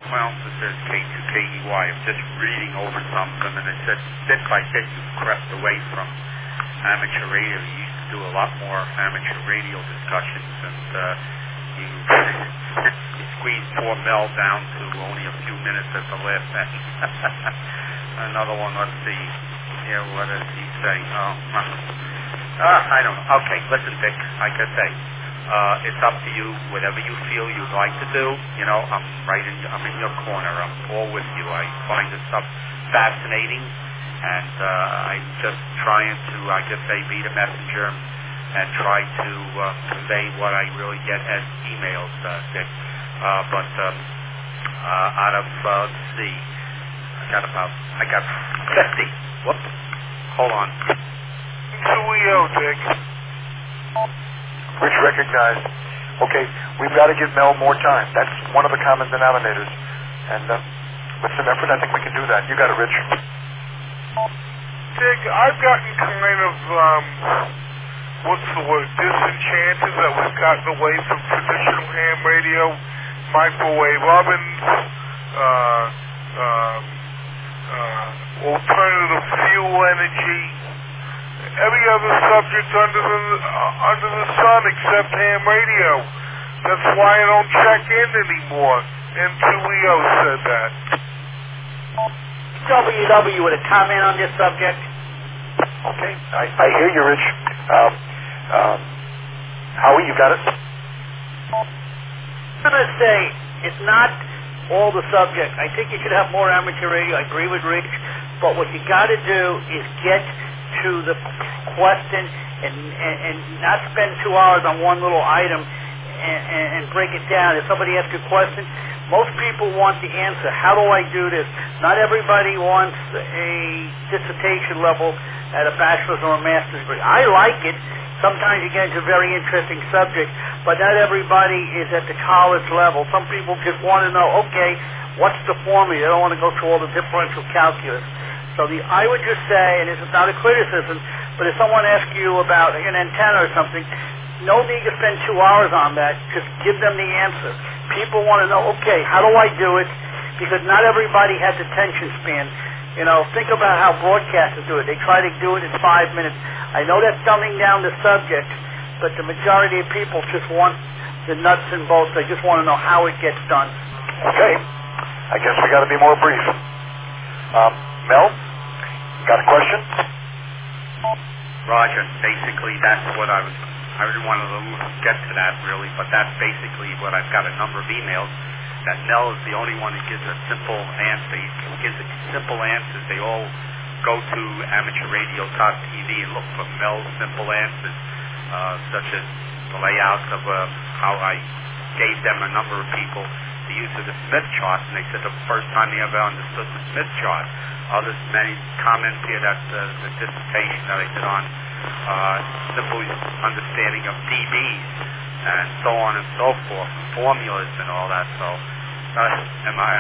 Well, this is K2KEY. I'm just reading over some of them, and it said bit by bit you've crept away from amateur radio. You used to do a lot more amateur radio discussions, and you squeezed poor Mel down to only a few minutes at the last second. Another one, let's see. Yeah, what does he say? I don't know. Okay, listen, Vic, like I say, it's up to you. Whatever you feel you'd like to do, I'm in your corner. I'm all with you. I find this stuff fascinating, and I'm just trying to, be the messenger and try to convey what I really get as emails, Dick. But out of, let's see, I got 50. Whoops. Hold on. CEO, Dick. Rich recognized. Okay, we've got to give Mel more time. That's one of the common denominators. And with some effort, I think we can do that. You got it, Rich. Dick, I've gotten kind of, disenchanted that we've gotten away from traditional ham radio, microwave ovens, alternative fuel energy, every other subject under the sun except ham radio. That's why I don't check in anymore. M2EO said that. WW with a comment on this subject. Okay, I hear you, Rich. Howie, you got it? I'm going to say it's not all the subject. I think you should have more amateur radio. I agree with Rich. But what you got to do is get to the question and not spend 2 hours on one little item and break it down. If somebody asks you a question, most people want the answer. How do I do this? Not everybody wants a dissertation level at a bachelor's or a master's degree. I like it. Sometimes you get into a very interesting subject, but not everybody is at the college level. Some people just want to know, okay, what's the formula? They don't want to go through all the differential calculus. So I would just say, and this is not a criticism, but if someone asks you about an antenna or something, no need to spend 2 hours on that. Just give them the answer. People want to know, okay, how do I do it? Because not everybody has attention span. Think about how broadcasters do it. They try to do it in 5 minutes. I know that's dumbing down the subject, but the majority of people just want the nuts and bolts. They just want to know how it gets done. Okay. I guess we got to be more brief. Mel, got a question? Roger. Basically, that's what I didn't want to get to that really, but that's basically what I've got. A number of emails that Mel is the only one who gives a simple answer. He gives simple answers. They all go to amateurradio.tv and look for Mel's simple answers, such as the layouts of how I gave them a number of people the use of the Smith chart, and they said the first time they ever understood the Smith chart. Others, many comments here that the dissertation that I did on simple understanding of dBs and so on and so forth, formulas and all that. So, am I?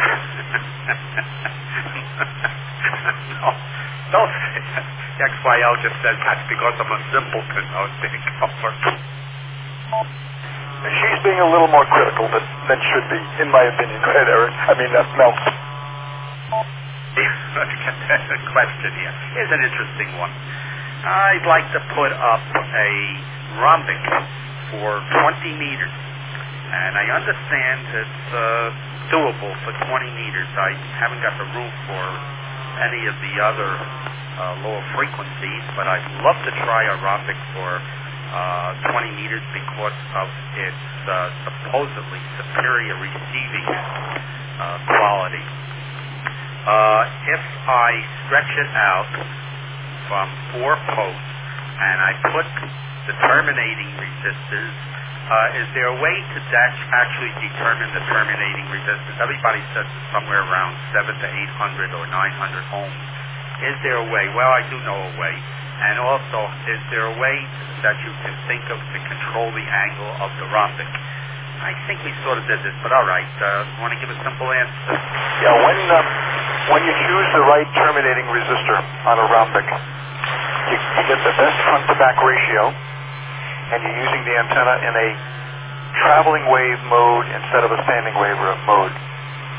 No, the XYL just says that's because I'm a simpleton. I was being covered. She's being a little more critical than should be, in my opinion. Go ahead, Eric. Mel. Let's get to the question here. Here's an interesting one. I'd like to put up a rhombic for 20 meters, and I understand it's doable for 20 meters. I haven't got the room for any of the other lower frequencies, but I'd love to try a rhombic for 20 meters because of its supposedly superior receiving quality. If I stretch it out from 4 posts and I put the terminating resistors, is there a way to actually determine the terminating resistance? Everybody says it's somewhere around 700 to 800 or 900 ohms. Is there a way? Well, I do know a way. And also, is there a way that you can think of to control the angle of the rhombic? I think we sort of did this, but all right. Want to give a simple answer? Yeah, when you choose the right terminating resistor on a rhombic, you get the best front-to-back ratio, and you're using the antenna in a traveling wave mode instead of a standing wave mode.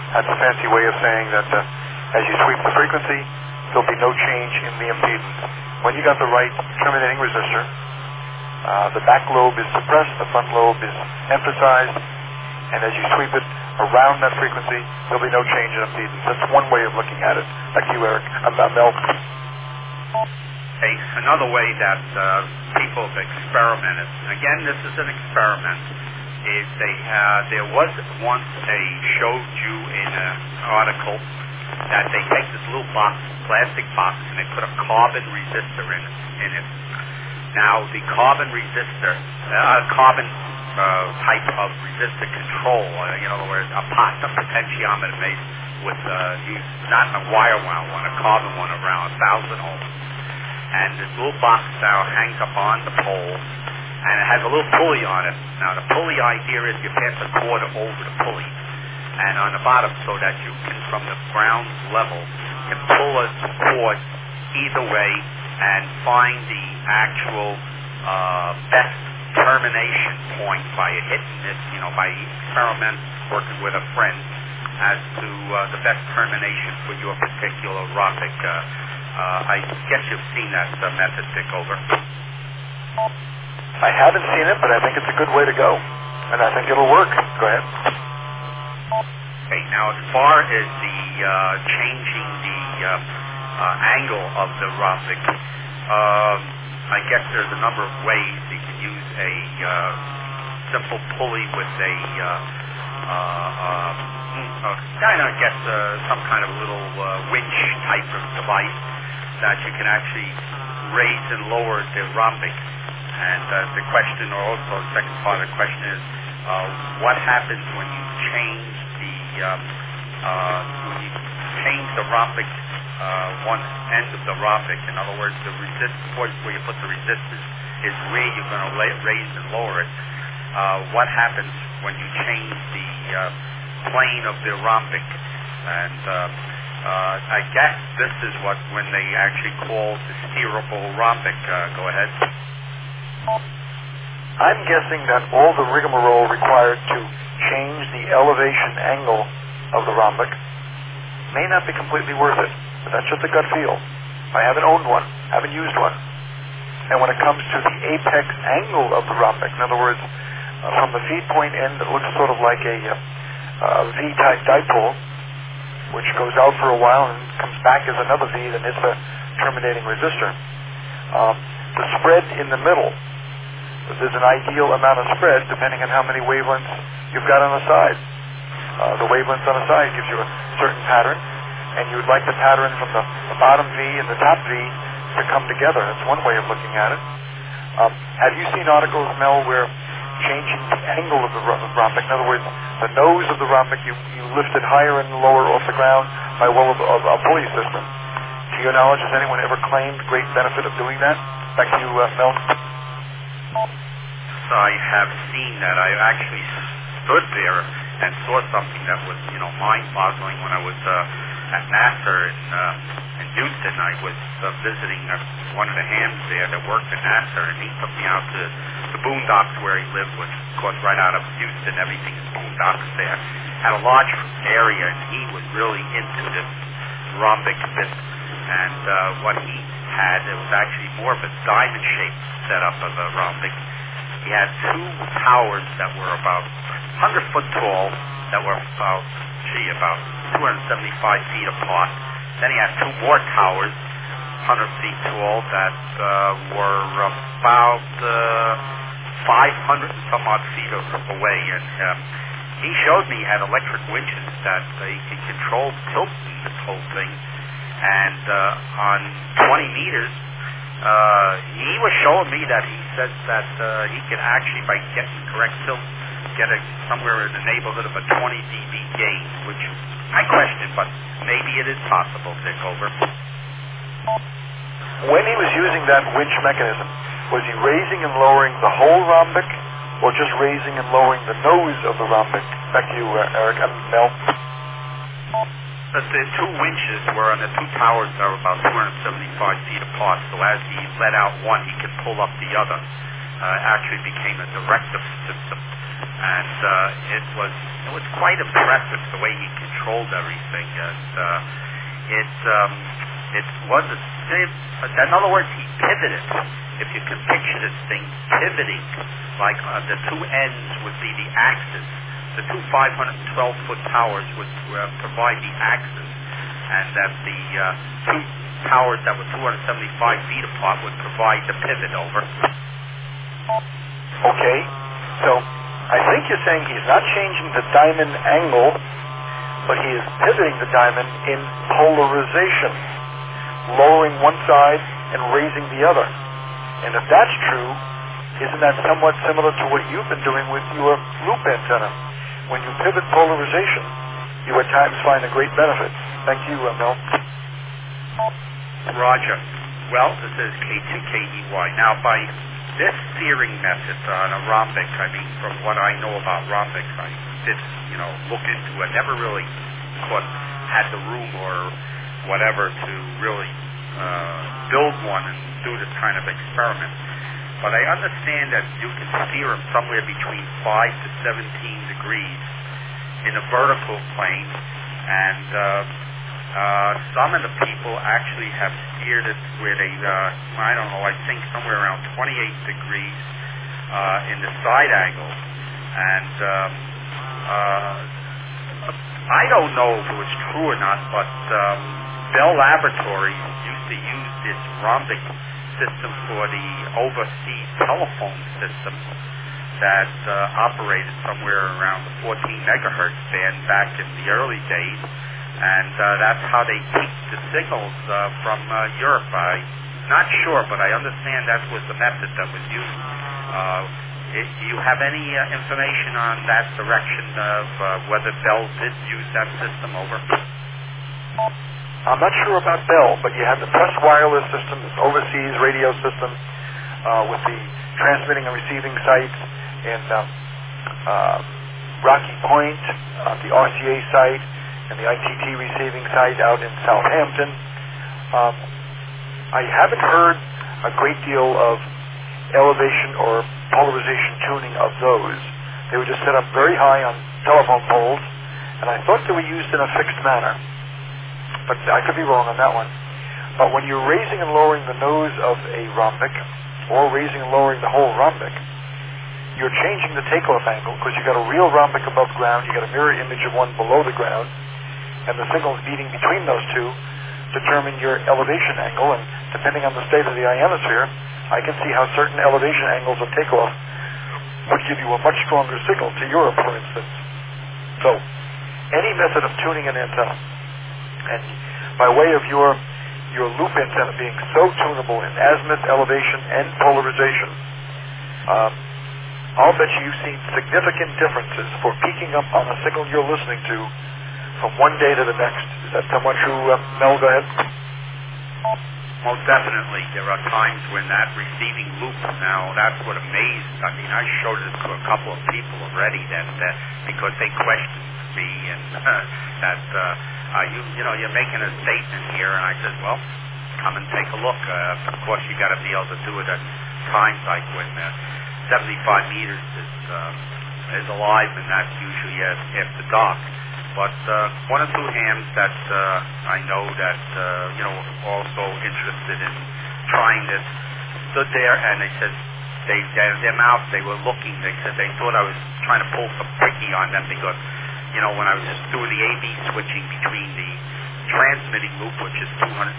That's a fancy way of saying that as you sweep the frequency, there'll be no change in the impedance. When you got the right terminating resistor, the back lobe is suppressed, the front lobe is emphasized, and as you sweep it around that frequency, there'll be no change in impedance. That's one way of looking at it. Back to you, Eric. Mel. Hey, another way that people have experimented, again, this is an experiment, is there was once they showed you in an article that they take this little box, plastic box, and they put a carbon resistor in it. Now, the carbon resistor, carbon type of resistor control, in other words, a potentiometer made with, not a wire-wound one, a carbon one around 1,000 ohms. And this little box now hangs up on the pole, and it has a little pulley on it. Now, the pulley idea is you pass the cord over the pulley, and on the bottom, so that you can, from the ground level, can pull a cord either way and find the actual best termination point by hitting this, by experiment working with a friend as to the best termination for your particular rhombic. I guess you've seen that method, Dick, over. I haven't seen it, but I think it's a good way to go, and I think it'll work. Go ahead. Okay, now as far as the changing the angle of the rhombic, I guess there's a number of ways. You can use a simple pulley with a some kind of little winch type of device that you can actually raise and lower the rhombic. And the question, or also the second part of the question is, what happens when you change the rhombic, one end of the rhombic? In other words, the point where you put the resistors is where you're going to raise and lower it. What happens when you change the plane of the rhombic? And I guess this is when they actually call the steerable rhombic. Go ahead. I'm guessing that all the rigmarole required to change the elevation angle of the rhombic may not be completely worth it, but that's just a gut feel. I haven't owned one, haven't used one. And when it comes to the apex angle of the rhombic, in other words, from the feed point end that looks sort of like a V-type dipole, which goes out for a while and comes back as another V that hits the terminating resistor. The spread in the middle, there's an ideal amount of spread depending on how many wavelengths you've got on the side. The wavelengths on the side gives you a certain pattern, and you would like the pattern from the bottom V and the top V to come together. That's one way of looking at it. Have you seen articles, Mel, where changing the angle of the rhombic, in other words, the nose of the rhombic, you lift it higher and lower off the ground by way of a pulley system? To your knowledge, has anyone ever claimed great benefit of doing that? Back to you, Mel. I have seen that. I actually stood there and saw something that was, mind-boggling when I was at NASA in Houston. I was visiting one of the hams there that worked at NASA, and he took me out to the boondocks where he lived, which, of course, right out of Houston, everything is boondocks there. Had a large area, and he was really into this rhombic bit. And what he had, it was actually more of a diamond-shaped setup of a rhombic. He had two towers that were about 100 foot tall, that were about 275 feet apart. Then he had two more towers, 100 feet tall, that were about 500 and some odd feet away. And he showed me he had electric winches that he could control tilting this whole thing. And on 20 meters, he was showing me that he said that he could actually, by getting correct tilt, get somewhere in the neighborhood of a 20 dB gain, which I question, but maybe it is possible, Dick, over. When he was using that winch mechanism, was he raising and lowering the whole rhombic, or just raising and lowering the nose of the rhombic? Back to you, Eric. Mel. The two winches were on the two towers that were about 275 feet apart, so as he let out one, he could pull up the other. Actually became a directive system, and it was quite impressive the way he controlled controlled everything. And it was in other words, he pivoted. If you can picture this thing pivoting, like the two ends would be the axis. The two 512-foot towers would provide the axis, and that the two towers that were 275 feet apart would provide the pivot over. Okay, so I think you're saying he's not changing the diamond angle, but he is pivoting the diamond in polarization, lowering one side and raising the other. And if that's true, isn't that somewhat similar to what you've been doing with your loop antenna? When you pivot polarization, you at times find a great benefit. Thank you, Mel. Roger. Well, this is K2KEY. Now, by this steering method on a rhombic, I mean, from what I know about rhombics, I did, look into it. Never really had the room or whatever to really build one and do this kind of experiment. But I understand that you can steer them somewhere between 5 to 17 degrees in a vertical plane, and some of the people actually have steered it where they, I don't know, I think somewhere around 28 degrees in the side angle. And I don't know if it was true or not, but Bell Laboratories used to use this rhombic system for the overseas telephone system that operated somewhere around the 14 megahertz band back in the early days, and that's how they peaked the signals from Europe. I'm not sure, but I understand that was the method that was used. Do you have any information on that direction of whether Bell did use that system over? I'm not sure about Bell, but you have the press wireless system, this overseas radio system with the transmitting and receiving sites in Rocky Point, the RCA site, and the ITT receiving site out in Southampton. I haven't heard a great deal of elevation or polarization tuning of those. They were just set up very high on telephone poles, and I thought they were used in a fixed manner. But I could be wrong on that one. But when you're raising and lowering the nose of a rhombic, or raising and lowering the whole rhombic, you're changing the takeoff angle, because you've got a real rhombic above ground, you've got a mirror image of one below the ground, and the signals beating between those two determine your elevation angle, and depending on the state of the ionosphere, I can see how certain elevation angles of takeoff would give you a much stronger signal to Europe, for instance. So, any method of tuning an antenna, and by way of your loop antenna being so tunable in azimuth, elevation, and polarization, I'll bet you've seen significant differences for peaking up on a signal you're listening to from one day to the next. Is that somewhat true, Mel? Go ahead. Most definitely. There are times when that receiving loop, now that's what amazed. I mean, I showed it to a couple of people already that because they questioned me and that you're making a statement here, and I said, well, come and take a look. Of course, you got to be able to do it at times like when 75 meters is alive, and that's usually after dark. But one or two hams that I know that also interested in trying this stood there, and they said their mouth, they were looking. They said they thought I was trying to pull some picky on them because when I was doing the AB switching between the transmitting loop, which is 272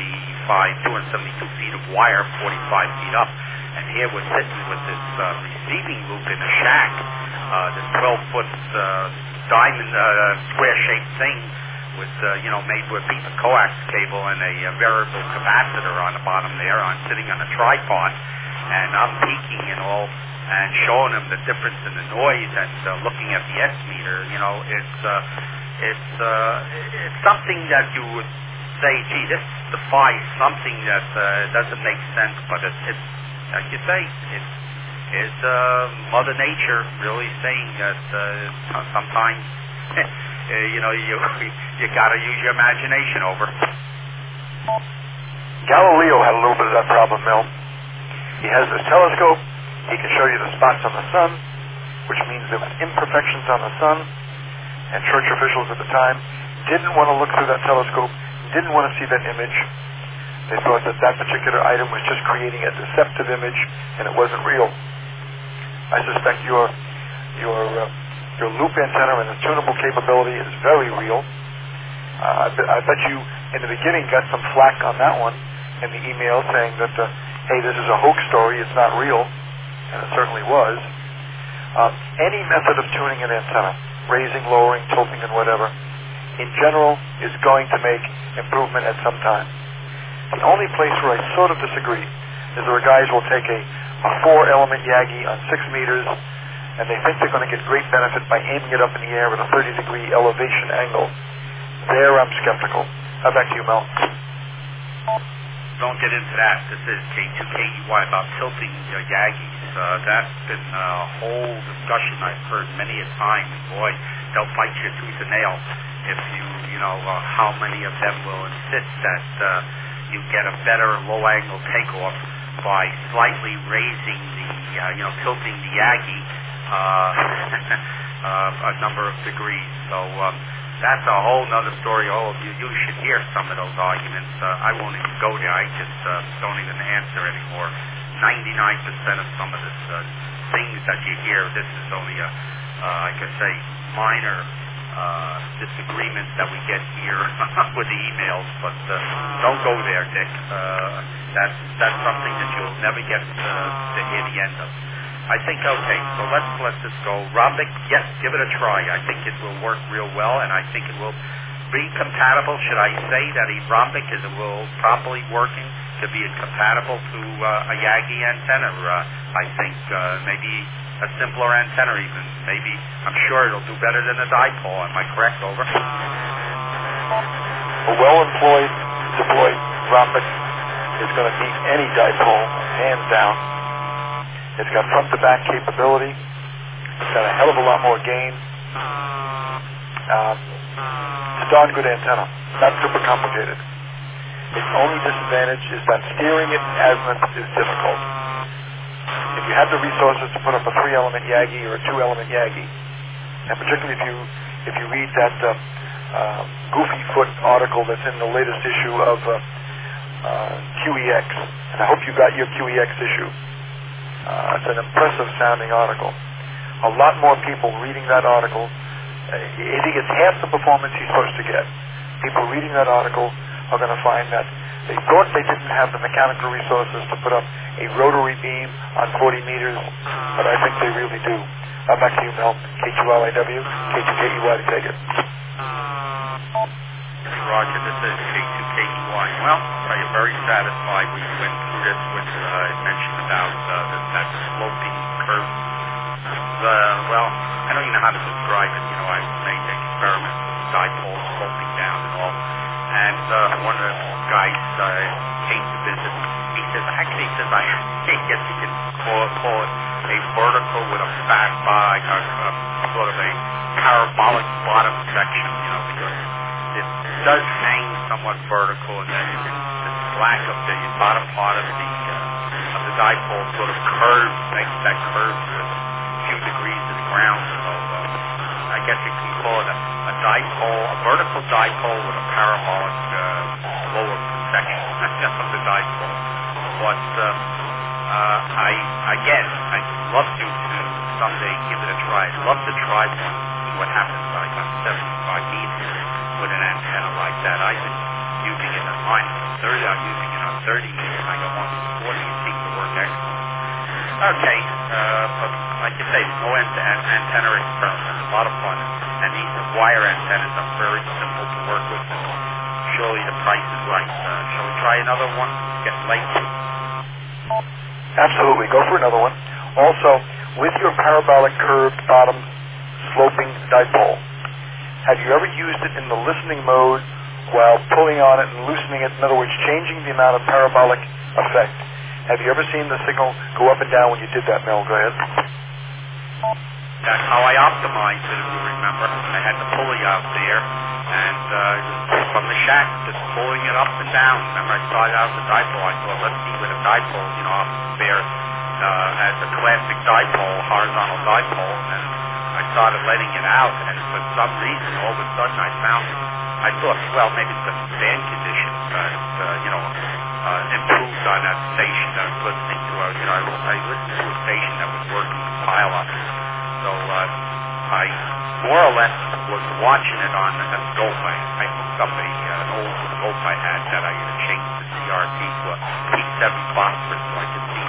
feet of wire, 45 feet up, and here we're sitting with this receiving loop in a shack, this 12-foot diamond square-shaped thing with made with a piece of coax cable and a variable capacitor on the bottom there, sitting on a tripod, and I'm peeking and all, and showing them the difference in the noise and looking at the S meter. It's something that you would say, gee, this defies something that doesn't make sense, but it's like you say, it's Mother Nature really saying that sometimes you got to use your imagination over. Galileo had a little bit of that problem, Mel. He has this telescope. He can show you the spots on the sun, which means there was imperfections on the sun, and church officials at the time didn't want to look through that telescope, didn't want to see that image. They thought that that particular item was just creating a deceptive image, and it wasn't real. I suspect your loop antenna and its tunable capability is very real. I bet you in the beginning got some flack on that one in the email saying that, hey, this is a hoax story, it's not real, and it certainly was. Any method of tuning an antenna, raising, lowering, tilting, and whatever, in general is going to make improvement at some time. The only place where I sort of disagree is where guys will take a 4-element Yagi on 6 meters, and they think they're going to get great benefit by aiming it up in the air with a 30-degree elevation angle. There I'm skeptical. Back to you, Mel. Don't get into that. This is K2KEY about tilting Yagis. That's been a whole discussion I've heard many a time. Boy, they'll fight you tooth and nail if you know how many of them will insist that you get a better low-angle takeoff by slightly raising the, tilting the Yagi a number of degrees. So that's a whole other story. Oh, you should hear some of those arguments. I won't even go there. I just don't even answer anymore. 99% of some of the things that you hear, this is only I could say, minor disagreements that we get here with the emails, but don't go there, Dick. That's something that you'll never get to hear the end of. I think, okay, so let's let this go. Rhombic, yes, give it a try. I think it will work real well, and I think it will be compatible. Should I say that a rhombic will properly working to be compatible to a Yagi antenna? I think maybe a simpler antenna even. Maybe, I'm sure it'll do better than a dipole. Am I correct? Over. A well-employed, deployed rhombic is going to beat any dipole, hands down. It's got front-to-back capability. It's got a hell of a lot more gain. It's a darn good antenna. Not super complicated. Its only disadvantage is that steering it in azimuth is difficult. If you had the resources to put up a 3-element Yagi or a 2-element Yagi, and particularly if you read that Goofy Foot article that's in the latest issue of QEX, and I hope you got your QEX issue. It's an impressive sounding article. A lot more people reading that article, he gets half the performance he's supposed to get. People reading that article are going to find that they thought they didn't have the mechanical resources to put up a rotary beam on 40 meters, but I think they really do. Back to you, Mel. K2LIW, K2KEY to take it. Roger, this is K2KEY. Well, I'm very satisfied we went through this, which I mentioned about that sloping curve. Well, I don't even know how to describe it. I made experiments with dipoles sloping down and all. And one of the guys came to visit. He says, I guess you can call it a vertical with a fat bottom, sort of a parabolic bottom section, because it does hang somewhat vertical, and then the slack of the bottom part of the dipole sort of curves, makes that curve to a few degrees to the ground. So I guess you can call it a dipole, a vertical dipole with a parabolic lower section of the dipole. But I'd love to someday give it a try. I'd love to try one, see what happens. I got 75 meters with an antenna like that. I've been using it on mine. I'm using it on 30 meters. I got one on 40. It seems to work excellent. Okay, but like you say, no antenna experiment. A lot of fun. And these wire antennas are very simple to work with. Surely the price is right. Shall we try another one? It's getting late. Absolutely. Go for another one. Also, with your parabolic curved bottom sloping dipole, have you ever used it in the listening mode while pulling on it and loosening it? In other words, changing the amount of parabolic effect. Have you ever seen the signal go up and down when you did that, Mel? Go ahead. That's how I optimized it, if you remember. I had the pulley out there, and from the shack, just pulling it up and down. Remember, I started out with the dipole. I thought, let's see with a dipole, up there as a classic dipole, horizontal dipole, and I started letting it out, and for some reason, all of a sudden, I thought, well, maybe it's the fan conditions, improved on that station I was listening to. I listened to a station that was working with pile-ups, so I more or less was watching it on a scope. I hooked up an old scope I had that I had changed the CRT to a P7 phosphorus, so I could see,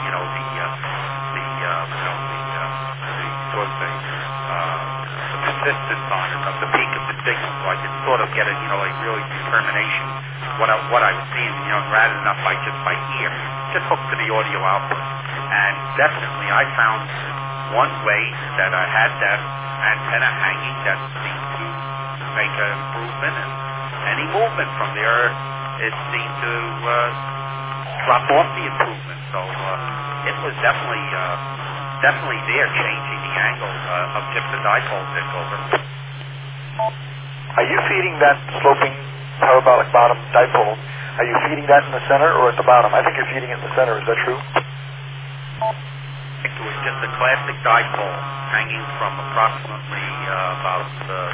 the persistence on it of the peak of the signal, so I could sort of get a really determination what I was seeing, rather than by ear, just hooked to the audio output. And definitely I found one way that I had that antenna hanging that seemed to make an improvement, and any movement from there, it seemed to drop off the improvement. So it was definitely there, changing the angle of just the dipole Dick, over. Are you feeding that sloping parabolic bottom dipole? Are you feeding that in the center or at the bottom? I think you're feeding it in the center. Is that true? It was just a classic dipole hanging from approximately about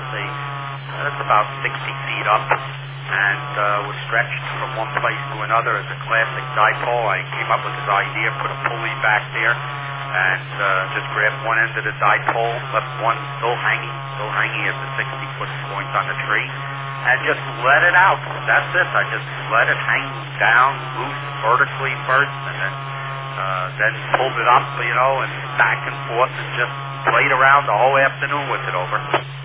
60 feet up, and was stretched from one place to another as a classic dipole. I came up with this idea, put a pulley back there, and just grabbed one end of the dipole, left one still hanging at the 60-foot point on the tree, and just let it out. That's it. I just let it hang down loose vertically first, and then pulled it up, and back and forth, and just played around the whole afternoon with it, over.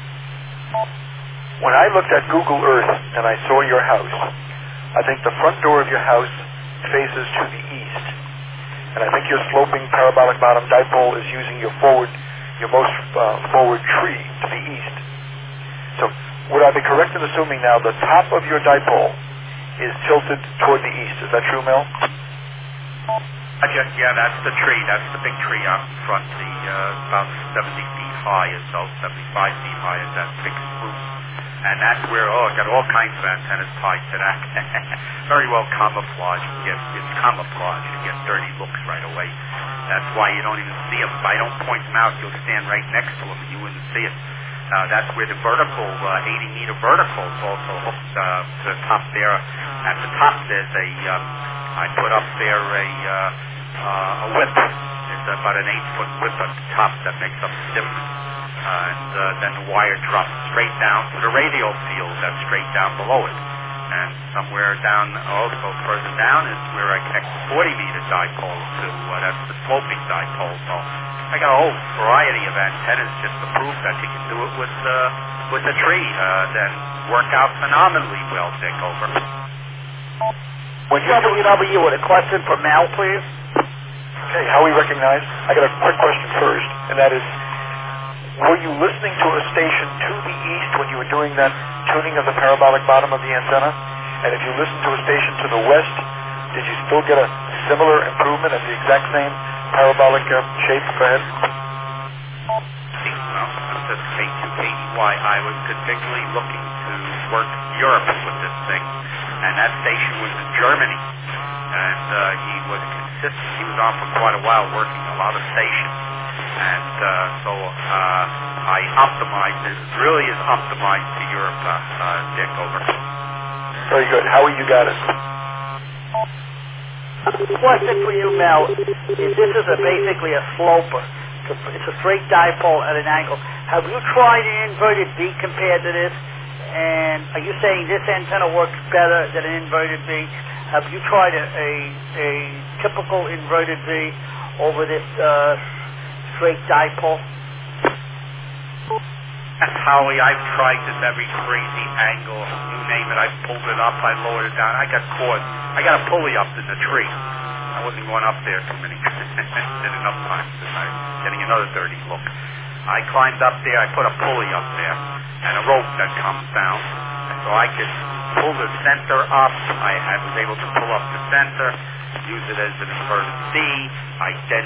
When I looked at Google Earth and I saw your house, I think the front door of your house faces to the east. And I think your sloping parabolic bottom dipole is using your most forward tree to the east. So would I be correct in assuming now the top of your dipole is tilted toward the east? Is that true, Mel? Yeah, that's the tree. That's the big tree out in front, about 70 feet high or so, 75 feet high is that big spruce. And that's where, I got all kinds of antennas tied to that. Very well camouflaged. It's camouflage. You get dirty looks right away. That's why you don't even see them. If I don't point them out, you'll stand right next to them and you wouldn't see it. That's where the vertical, 80-meter vertical is also hooked to the top there. At the top there's I put up there a whip. It's about an 8-foot whip at the top that makes up the difference. And then the wire drops straight down to the radio field that's straight down below it. And somewhere down, also further down, is where I connect the 40-meter dipole to. That's the sloping dipole. So I got a whole variety of antennas just to prove that you can do it with the tree. Then work out phenomenally well, Dick, over. WW with a question for Mel, please. Okay, how we recognize? I got a quick question first, and that is, were you listening to a station to the east when you were doing that tuning of the parabolic bottom of the antenna? And if you listened to a station to the west, did you still get a similar improvement at the exact same parabolic shape? Go ahead. Well, this K2KDY, I was particularly looking to work Europe with this thing, and that station was in Germany. And he was consistent. He was on for quite a while working a lot of stations. And so I optimized it. It really is optimized to Europe, Dick, over. Very good. Howie, you got it. Question for you, Mel. This is basically a sloper. It's a straight dipole at an angle. Have you tried an inverted V compared to this? And are you saying this antenna works better than an inverted V? Have you tried a typical inverted V over this straight dipole? That's Howie. I've tried this every crazy angle. You name it. I pulled it up. I lowered it down. I got caught. I got a pulley up in the tree. I wasn't going up there too many. Did enough times. I was getting another dirty look. I climbed up there. I put a pulley up there and a rope that comes down, and so I could pull the center up. I was able to pull up the center, use it as an inverted C. I then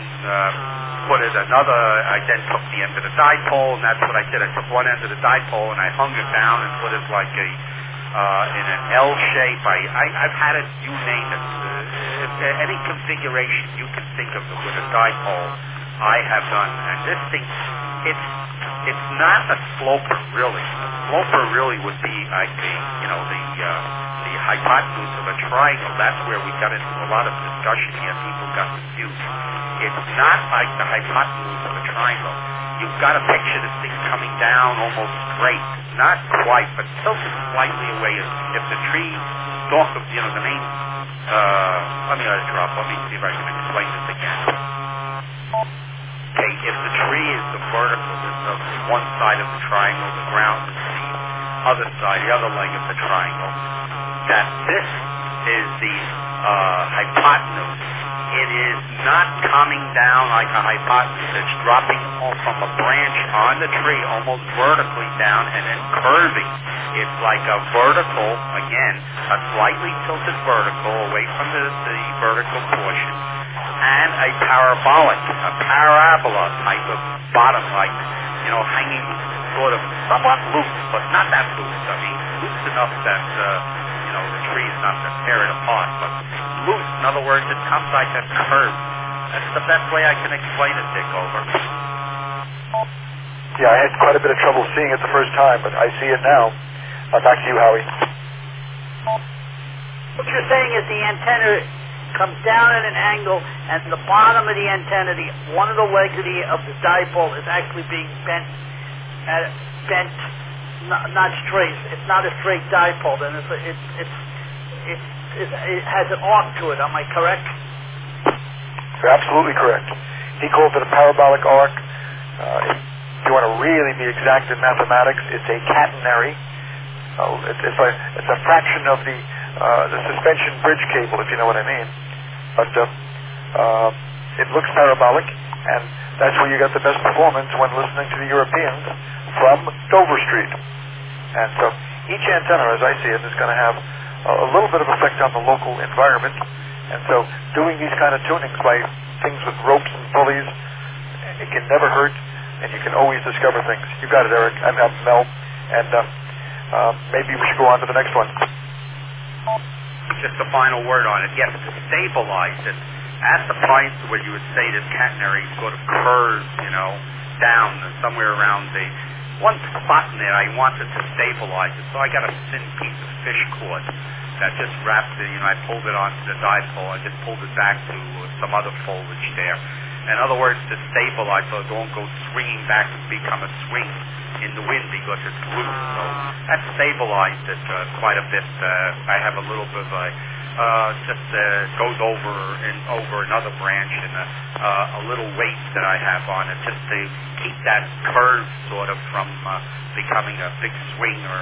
I then took the end of the dipole, and that's what I did. I took one end of the dipole and I hung it down and put it like in an L shape. I've had it, you name it, any configuration you can think of with a dipole, I have done. And this thing, It's not a sloper, really. A sloper really would be like the hypotenuse of a triangle. That's where we got into a lot of discussion here. People got confused. It's not like the hypotenuse of a triangle. You've got to picture this thing coming down almost straight. Not quite, but tilted slightly away. If the tree stalk of, the main... let me let it drop. Let me see if I can explain this again. Okay, if the tree is the vertical, is one side of the triangle, the ground is the other side, the other leg of the triangle, that this is the hypotenuse. It is not coming down like a hypotenuse. It's dropping from a branch on the tree, almost vertically down, and then curving. It's like a vertical, again, a slightly tilted vertical away from the vertical portion, and a parabolic, a parabola type of bottom, like, hanging sort of somewhat loose, but not that loose. I mean, loose enough that, the tree is not to tear it apart, but loose. In other words, it comes like a curve. That's the best way I can explain it, Dick. Over. Yeah, I had quite a bit of trouble seeing it the first time, but I see it now. Back to you, Howie. What you're saying is the antenna comes down at an angle, and the bottom of the antenna, one of the legs of the dipole, is actually being bent, not straight. It's not a straight dipole. Then it has an arc to it. Am I correct? You're absolutely correct. He calls it a parabolic arc. If you want to really be exact in mathematics, it's a catenary. It's a fraction of the suspension bridge cable, if you know what I mean. But it looks parabolic, and that's where you got the best performance when listening to the Europeans from Dover Street. And so each antenna, as I see it, is going to have a little bit of effect on the local environment. And so doing these kind of tunings by things with ropes and pulleys, it can never hurt, and you can always discover things. You got it, Eric. I'm Mel, and maybe we should go on to the next one. Just a final word on it. Yes, to stabilize it, at the point where you would say this catenary sort of curves, down somewhere around the one spot in there, I wanted to stabilize it, so I got a thin piece of fish cord that just wrapped it. I pulled it onto the dipole. I just pulled it back to some other foliage there. In other words, to stabilize so it don't go swinging back and become a swing in the wind because it's loose. So that stabilized it quite a bit. I have a little bit of goes over another branch and a little weight that I have on it just to keep that curve sort of from becoming a big swing or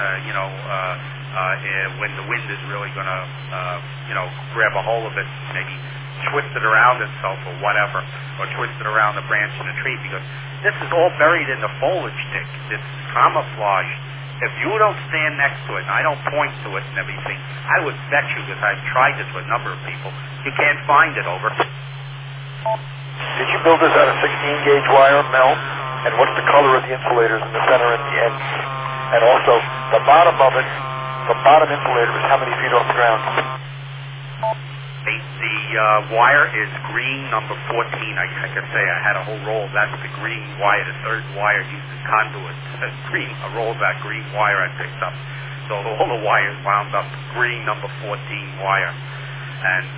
when the wind is really going to grab a hold of it, maybe twist it around itself or whatever, or twist it around the branch in the tree, because this is all buried in the foliage, Dick. It's camouflaged. If you don't stand next to it, and I don't point to it and everything, I would bet you, because I've tried this with a number of people, you can't find it. Over. Did you build this out of 16-gauge wire, Mel? And what's the color of the insulators in the center and the end? And also, the bottom of it, the bottom insulator is how many feet off the ground? The wire is green number 14. I can say I had a whole roll. That's the green wire. The third wire uses conduit. A roll of that green wire I picked up. So all the wires wound up green number 14 wire. And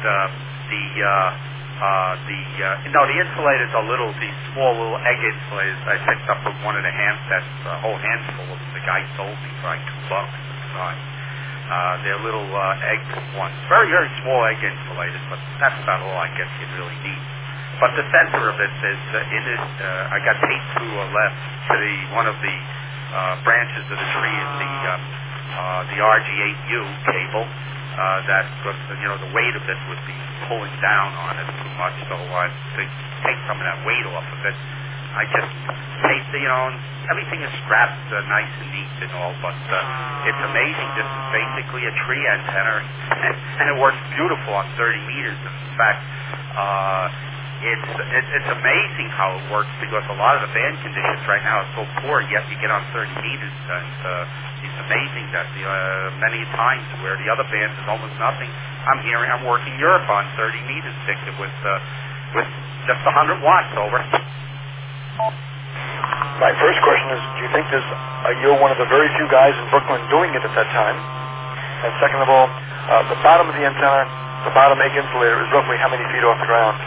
the insulators are these small little egg insulators I picked up from one of the handsets, a whole handful of them the guy sold me for like $2 at the time. They're little egg ones. Very, very small egg insulators, but that's about all I guess you really need. But the center of it is, I got taped to one of the branches of the tree is the RG8U cable. That the weight of it would be pulling down on it too much, so to take some of that weight off of it, I just taped everything is strapped nice and neat and all, but it's amazing. This is basically a tree antenna, and it works beautiful on 30 meters. In fact, it's amazing how it works, because a lot of the band conditions right now are so poor, yet you get on 30 meters, and it's amazing that many times where the other bands is almost nothing, I'm working Europe on 30 meters thick with just 100 watts. Over. My first question is, do you think you're one of the very few guys in Brooklyn doing it at that time? And second of all, the bottom of the antenna, the bottom egg insulator, is roughly how many feet off the ground?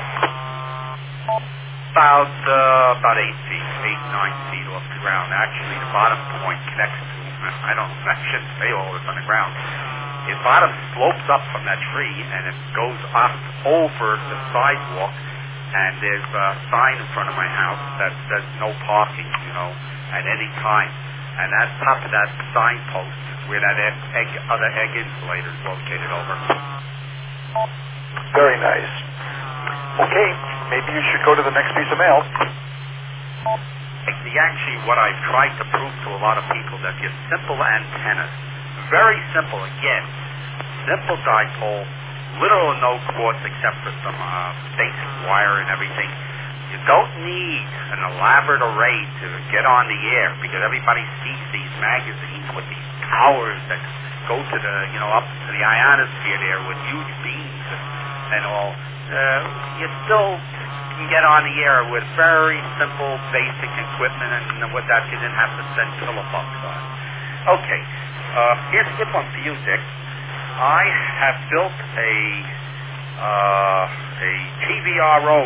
About 8 feet, 9 feet off the ground. Actually, the bottom point connects to, I shouldn't say all it's on the ground. The bottom slopes up from that tree, and it goes up over the sidewalk, and there's a sign in front of my house that says no parking, at any time. And at the top of that signpost is where that other egg insulator is located over. Very nice. Okay, maybe you should go to the next piece of mail. Actually, what I've tried to prove to a lot of people, that your simple antennas, very simple, again, simple dipole, little or no cords except for some basic wire and everything. You don't need an elaborate array to get on the air, because everybody sees these magazines with these towers that go to the, up to the ionosphere there with huge beams and all. You still can get on the air with very simple, basic equipment, and with that you didn't have to send kilobucks on. Okay, here's a good one for you, Dick. I have built a TVRO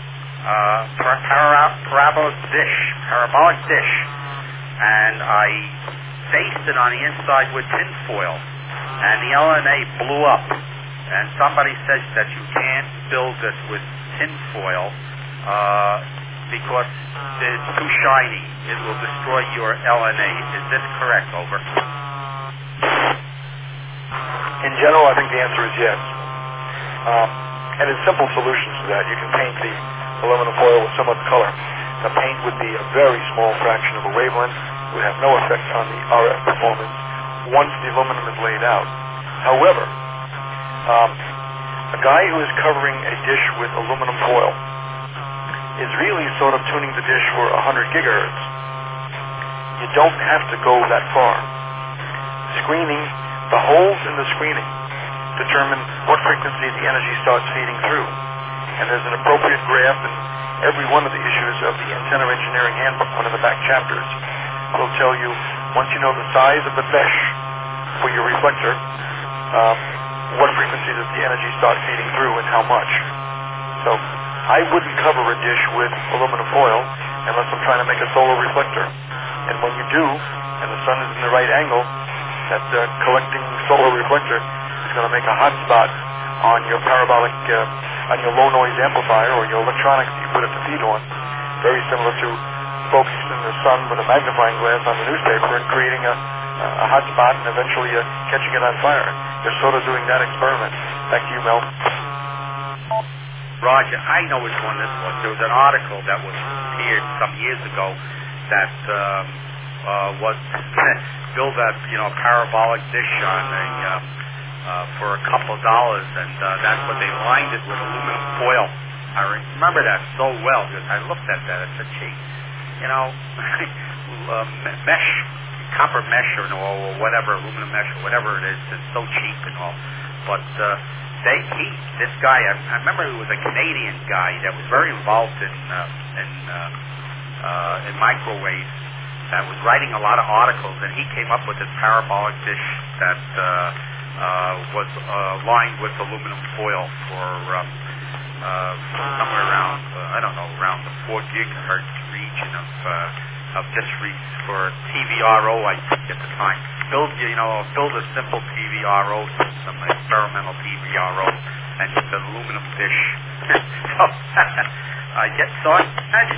parabolic dish, and I faced it on the inside with tinfoil, and the LNA blew up. And somebody says that you can't build this with tinfoil because it's too shiny. It will destroy your LNA. Is this correct? Over. In general, I think the answer is yes. And there's simple solutions to that. You can paint the aluminum foil with some other color. The paint would be a very small fraction of a wavelength, would have no effect on the RF performance once the aluminum is laid out. However, a guy who is covering a dish with aluminum foil is really sort of tuning the dish for 100 gigahertz. You don't have to go that far. Screening, the holes in the screening determine what frequency the energy starts feeding through. And there's an appropriate graph in every one of the issues of the Antenna Engineering Handbook, one of the back chapters. Will tell you, once you know the size of the mesh for your reflector, what frequency does the energy start feeding through and how much. So I wouldn't cover a dish with aluminum foil unless I'm trying to make a solar reflector. And when you do, and the sun is in the right angle, that collecting solar reflector is going to make a hot spot on your parabolic, on your low noise amplifier or your electronics that you put it to feed on. Very similar to focusing the sun with a magnifying glass on the newspaper and creating a hot spot and eventually catching it on fire. They're sort of doing that experiment. Back to you, Mel. Roger, I know which one this was. There was an article that was appeared some years ago that was build a parabolic dish on for a couple dollars, and that's what they lined it with aluminum foil. I remember that so well because I looked at that. I said, "Gee, mesh." Copper mesh or whatever, aluminum mesh or whatever it is, it's so cheap and all. But this guy, I remember he was a Canadian guy that was very involved in microwaves, that was writing a lot of articles, and he came up with this parabolic dish that was lined with aluminum foil for somewhere around, around the 4 gigahertz region of this for TVRO, I think at the time. Build a simple TVRO system, an experimental TVRO, and just an aluminum dish. So I imagine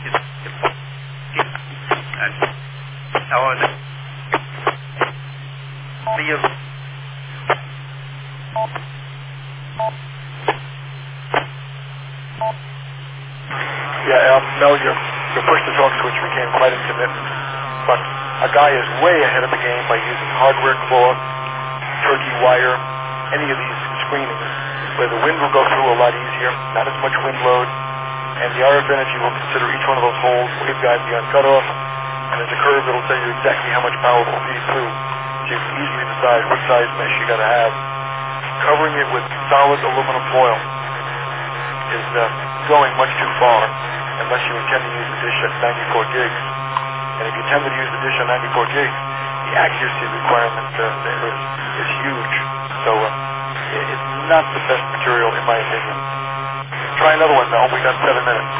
Mel, your push-to-talk switch became quite intermittent, but a guy is way ahead of the game by using hardware cloth, turkey wire, any of these screenings, where the wind will go through a lot easier, not as much wind load, and the RF energy will consider each one of those holes, waveguide beyond cutoff, and there's a curve that'll tell you exactly how much power will feed through, so you can easily decide what size mesh you got to have. Covering it with solid aluminum foil is going much too far, unless you intend to use the dish at 94 gigs. And if you tend to use the dish on 94 gigs, the accuracy requirement there is huge. So it's not the best material, in my opinion. Try another one, Mel. We got 7 minutes.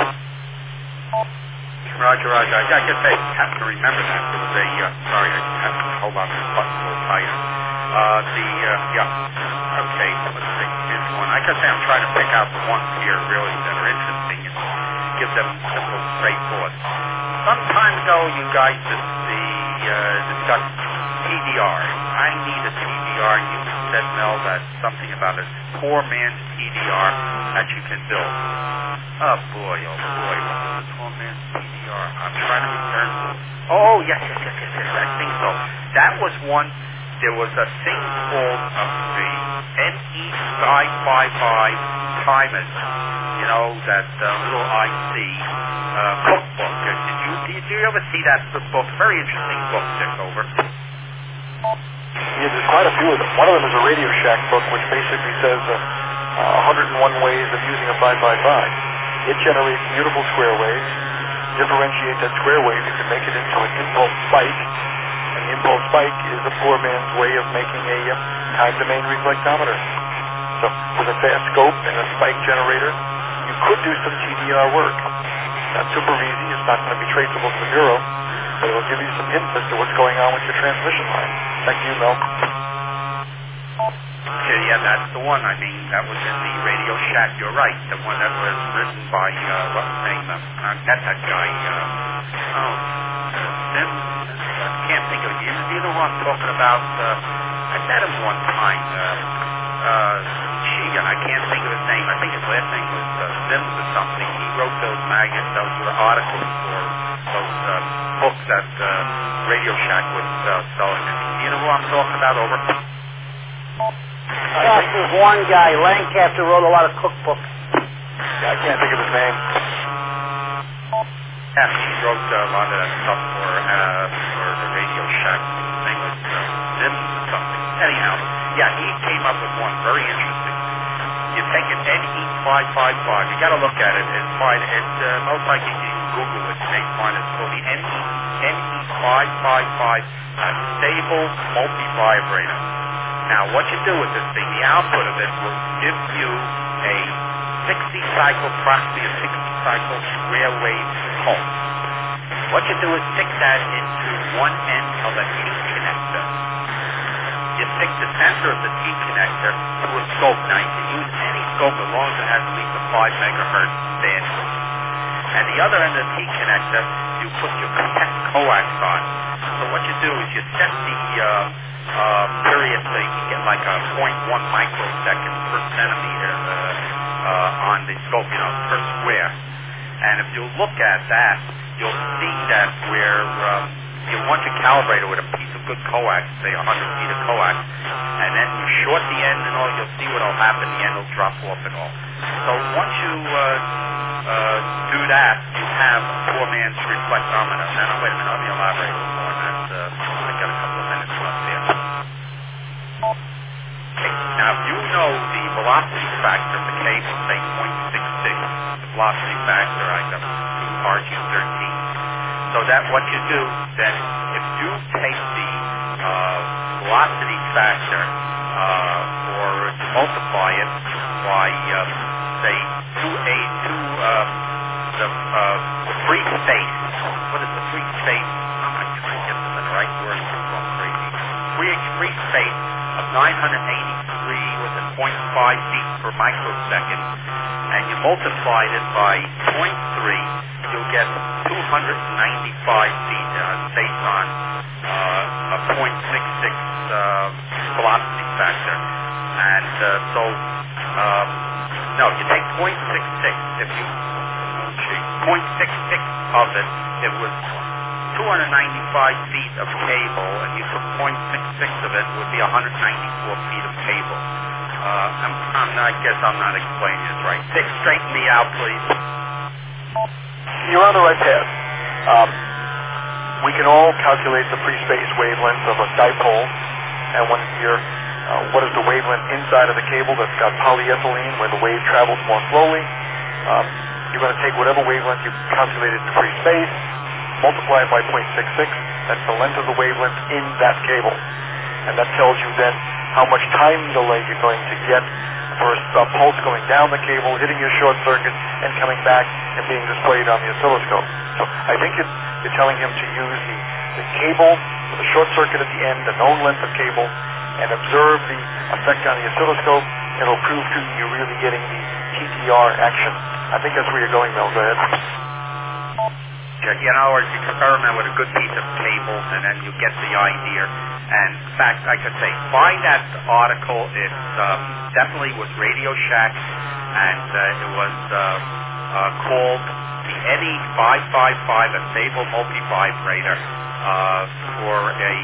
Roger. I guess I have to remember that. There was sorry, I have to hold on to the button a little tighter. Okay, let's see. Here's one. I guess I'm trying to pick out the ones here really that are interesting and give them simple, straightforward. Some time ago, you guys discussed TDR. I need a TDR. You said, Mel, that something about a poor man's TDR that you can build. Oh boy, what was the poor man's TDR? I'm trying to return to it. Oh, yes, I think so. That was one. There was a thing called the NE 555 timers. You know, that little IC cookbook. Did you ever see that book? Very interesting book, Dick, over. Yeah, there's quite a few of them. One of them is a Radio Shack book, which basically says 101 ways of using a 555. It generates beautiful square waves. Differentiate that square wave, you can make it into an impulse spike. And the impulse spike is the poor man's way of making a time domain reflectometer. So with a fast scope and a spike generator, you could do some TDR work. Not super easy. It's not going to be traceable to the Bureau, but it will give you some hints as to what's going on with your transmission line. Thank you, Mel. Yeah, that's the one. I mean, that was in the Radio Shack. You're right. The one that was written by, what's his name? That's that guy. Sim. I can't think of it. You know who I'm talking about? I met him one time. I can't think of his name. I think his last name was Sims or something. He wrote those those articles for those books that Radio Shack was selling. You know who I'm talking about, over? Yes, there's one guy, Lancaster, wrote a lot of cookbooks. Yeah, I can't think of his name. Yeah, he wrote a lot of stuff for the Radio Shack. His name was Sims or something. Anyhow, yeah, he came up with one very interesting. You take an NE555. You got to look at it. It's fine. It's most likely you can Google it. You may find it's called the NE555 stable multi-vibrator. Now, what you do with this thing, the output of it will give you a 60-cycle, approximately a 60-cycle square wave pulse. What you do is stick that into one end of a T connector. You stick the center of the T connector to a scope. Now, you can use any scope as long as it has at least a 5 megahertz bandwidth. And the other end of the T connector, you put your coax on. So what you do is you set the period so you can get like a 0.1 microsecond per centimeter on the scope, per square. And if you look at that, you'll see that where once you calibrate it with a piece of good coax, say 100 feet of coax, and then you short the end and all, you'll see what will happen. The end will drop off and all. So once you do that, you have a poor man's reflectometer. Now, wait a minute, let me elaborate a little more on that. I got a couple of minutes left here. Okay, now, if you know the velocity factor of the cable, say 0.66, the velocity factor, I got RG13. So that what you do, then, if you take the velocity factor or multiply it by, say, the free space. What is the free space? I guess this is the right word. I'm going crazy. Free space of 983 with a 0.5 feet per microsecond, and you multiply it by 0.3, you'll get 295 feet based on a 0.66 velocity factor. And no, you take 0.66. If you 0.66 of it, it was 295 feet of cable, and you took 0.66 of it, would be 194 feet of cable. I guess I'm not explaining this right. Dick, straighten me out, please. You're on the right path. We can all calculate the free space wavelength of a dipole, and when you're what is the wavelength inside of the cable that's got polyethylene where the wave travels more slowly. You're going to take whatever wavelength you calculated in free space, multiply it by 0.66. That's the length of the wavelength in that cable. And that tells you then how much time delay you're going to get for a pulse going down the cable, hitting your short circuit, and coming back and being displayed on the oscilloscope. So I think you're telling him to use the cable with a short circuit at the end, a known length of cable, and observe the effect on the oscilloscope. It'll prove to you you're really getting the TDR action. I think that's where you're going, Mel. Go ahead. You know, or you experiment with a good piece of cable, and then you get the idea. And in fact, I could say, find that article. It definitely was Radio Shack, and it was called the NE555, a stable multi-vibrator for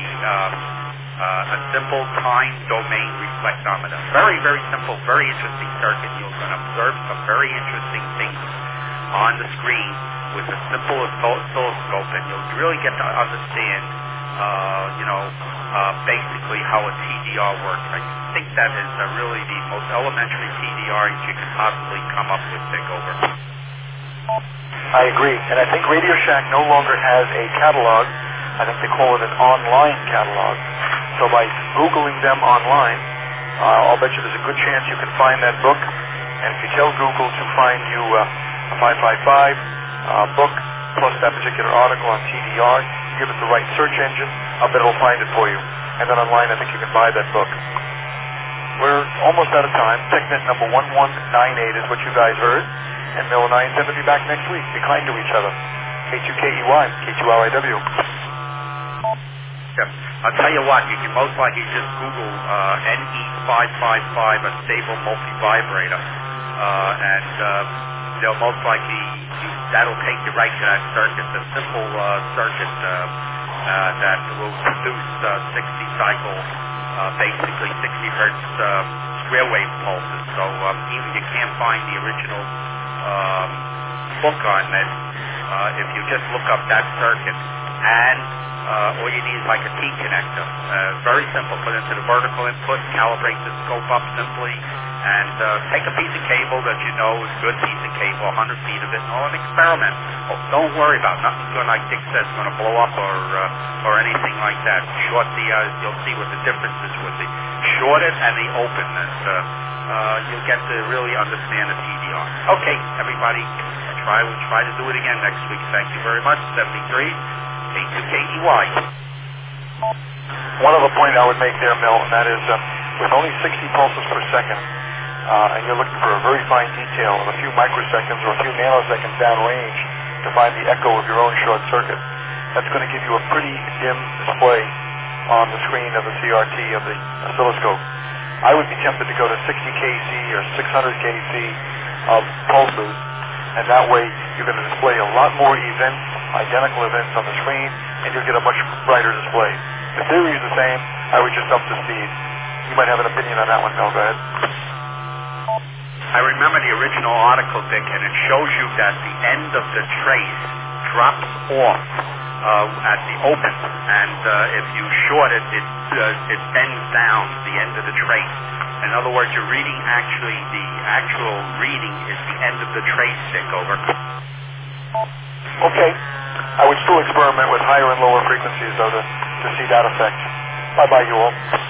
a simple time domain reflectometer. Very, very simple, very interesting circuit. You're going to observe some very interesting things on the screen with a simple oscilloscope, and you'll really get to understand, basically how a TDR works. I think that is really the most elementary TDR you could possibly come up with, Dick. Over. I agree, and I think Radio Shack no longer has a catalog. I think they call it an online catalog. So by Googling them online, I'll bet you there's a good chance you can find that book. And if you tell Google to find you a 555 book plus that particular article on TDR, you give it the right search engine, I'll bet it'll find it for you. And then online, I think you can buy that book. We're almost out of time. TechNet number 1198 is what you guys heard. And Mel and I intend to be back next week. Be kind to each other. K2KEY, K2RIW. Yep. I'll tell you what, you can most likely just Google NE555, a stable multi-vibrator, and they'll most likely, that'll take you right to that circuit, the simple circuit that will produce 60 cycle, basically 60 hertz square wave pulses. So even you can't find the original book on this, if you just look up that circuit, and all you need is like a T-connector. Very simple. Put into the vertical input, calibrate the scope up simply, and take a piece of cable that you know is a good piece of cable, 100 feet of it, and experiment. Oh, don't worry about it. Nothing's going, like Dick says, going to blow up or anything like that. Short the, you'll see what the difference is with the shorted and the openness. You'll get to really understand the TDR. Okay, everybody, we'll try to do it again next week. Thank you very much. 73. K2KEY. One other point I would make there, Mel, and that is with only 60 pulses per second, and you're looking for a very fine detail of a few microseconds or a few nanoseconds downrange to find the echo of your own short circuit, that's going to give you a pretty dim display on the screen of the CRT of the oscilloscope. I would be tempted to go to 60 kC or 600 kC of pulses, and that way you're going to display a lot more events, identical events on the screen, and you'll get a much brighter display. The theory is the same. I would just up the speed. You might have an opinion on that one, Mel. Go ahead. I remember the original article, Dick, and it shows you that the end of the trace drops off at the open, and if you short it, it bends down the end of the trace. In other words, you're reading the actual reading is the end of the trace, Dick. Over. Okay. I would still experiment with higher and lower frequencies, though, to see that effect. Bye-bye, you all.